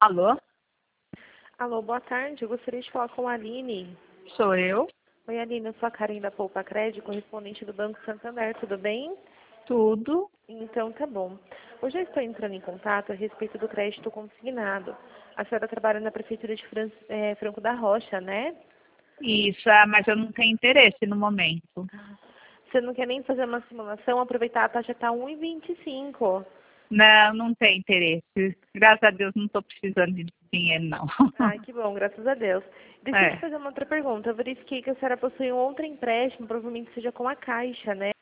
Alô? Alô, boa tarde. Eu gostaria de falar com a Aline. Sou eu? Oi, Aline, eu sou a Karen da Poupa Crédito, correspondente do Banco Santander. Tudo bem? Tudo. Então, tá bom. Hoje eu estou entrando em contato a respeito do crédito consignado. A senhora trabalha na Prefeitura de Franco da Rocha, né? Isso, mas eu não tenho interesse no momento. Você não quer nem fazer uma simulação, aproveitar a taxa está 1,25. Não, não tenho interesse. Graças a Deus não estou precisando de dinheiro, não. Ai, que bom, graças a Deus. Deixa eu te É, fazer uma outra pergunta. Eu verifiquei que a senhora possui um outro empréstimo, provavelmente seja com a Caixa, né?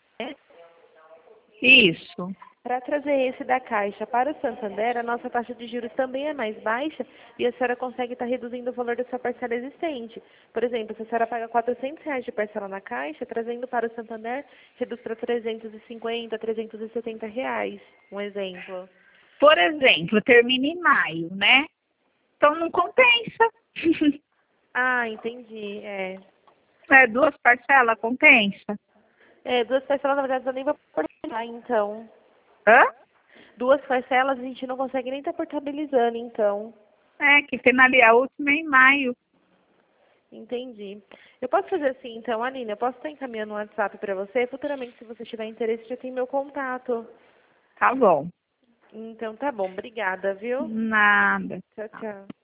isso. Para trazer esse da Caixa para o Santander, a nossa taxa de juros também é mais baixa e a senhora consegue estar reduzindo o valor da sua parcela existente. Por exemplo, se a senhora paga R$ 400 de parcela na Caixa, trazendo para o Santander, reduz para 350, R$ 370. Um exemplo. Por exemplo, termina em maio, né? Então não compensa. Ah, entendi. Duas parcelas compensa. Duas parcelas, na verdade, eu nem vou portabilizar, então. Hã? Duas parcelas a gente não consegue nem estar portabilizando, então. Que finaliza a última é em maio. Entendi. Eu posso fazer assim, então, Aline, eu posso estar encaminhando um WhatsApp para você. Futuramente, se você tiver interesse, já tem meu contato. Tá bom. Então, tá bom. Obrigada, viu? Nada. Tchau, tchau.